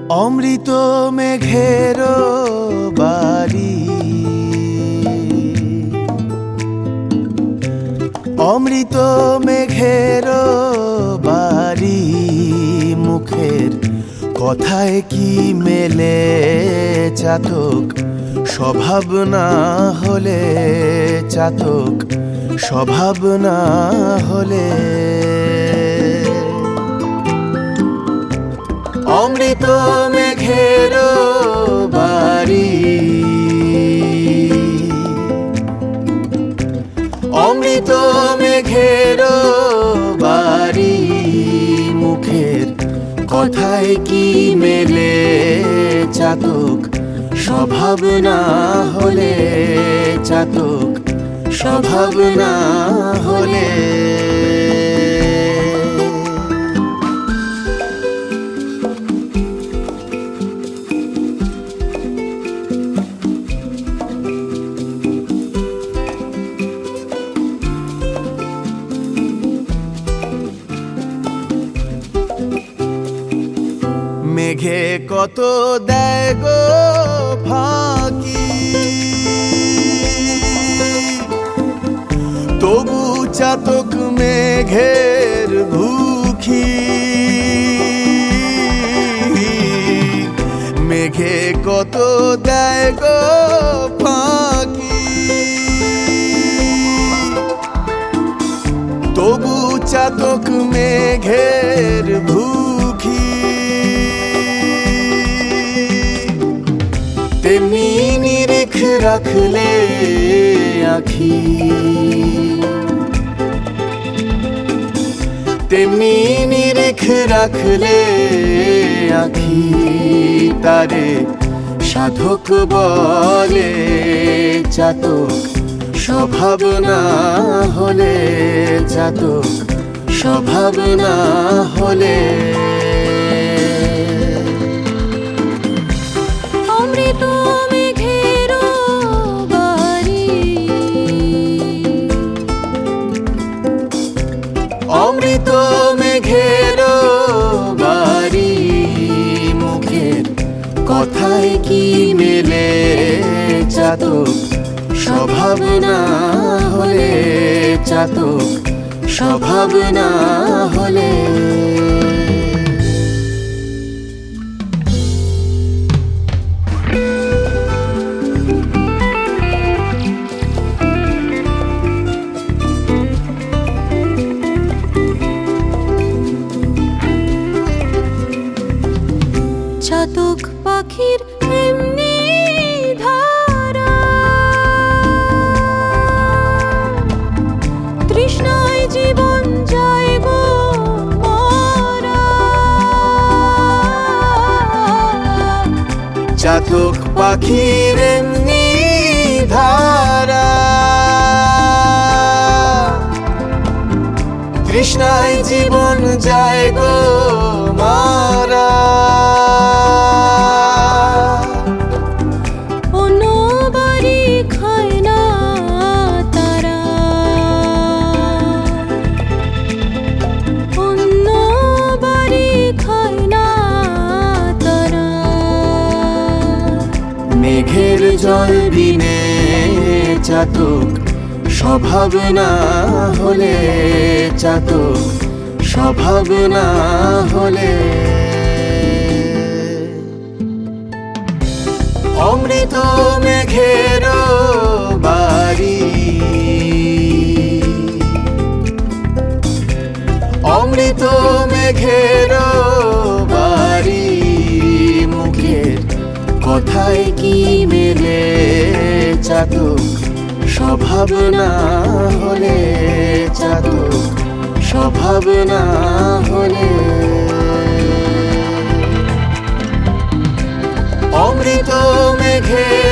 অমৃত মেঘের বাড়ি, অমৃত মেঘের বাড়ি, মুখের কথায় কি মেলে চাতক, স্বভাব না হলে চাতক, স্বভাব না হলে। অমৃত মেঘের বাড়ি, অমৃত মেঘের বাড়ি, মুখের কথায় কি মেলে চাতক, স্বভাব না হলে চাতক, স্বভাব না হলে। মেঘে কত দেয় গো ফাঁকি, তবু চাতক মেঘের ভুখি। মেঘে কত দেয় গো ফাঁকি, তবু চাতক মেঘের ভুখি। তেমনি নিরিখ রাখলে আখি, তেমনি নিরিখ রাখলে আখি, তারে সাধক বলে চাতক, স্বভাব না হলে চাতক, স্বভাব না হলে। অমৃত মেঘের বাড়ি, অমৃত মেঘের বাড়ি, মুখের কথায় কি মেলে চাতক, স্বভাব না হলে চাতক, স্বভাব না হলে। চাতক পাখির এমনি ধারা, তৃষ্ণায় জীবন যায় গো মরা। চাতক পাখির এমনি ধারা, তৃষ্ণায় জীবন যায় গো মারা। অন্য বাড়ি খায় না তারা, অন্য বাড়ি খায় না তারা। মেঘের জল বিনে চাতক, স্বভাব না হলে চাতক, স্বভাব না হলে। অমৃত মেঘের বাড়ি, অমৃত মেঘের বাড়ি, মুখের কথায় কি মেলে চাতক, স্বভাব না হলে চাতক, স্বভাব না হলে। অমৃত মেঘের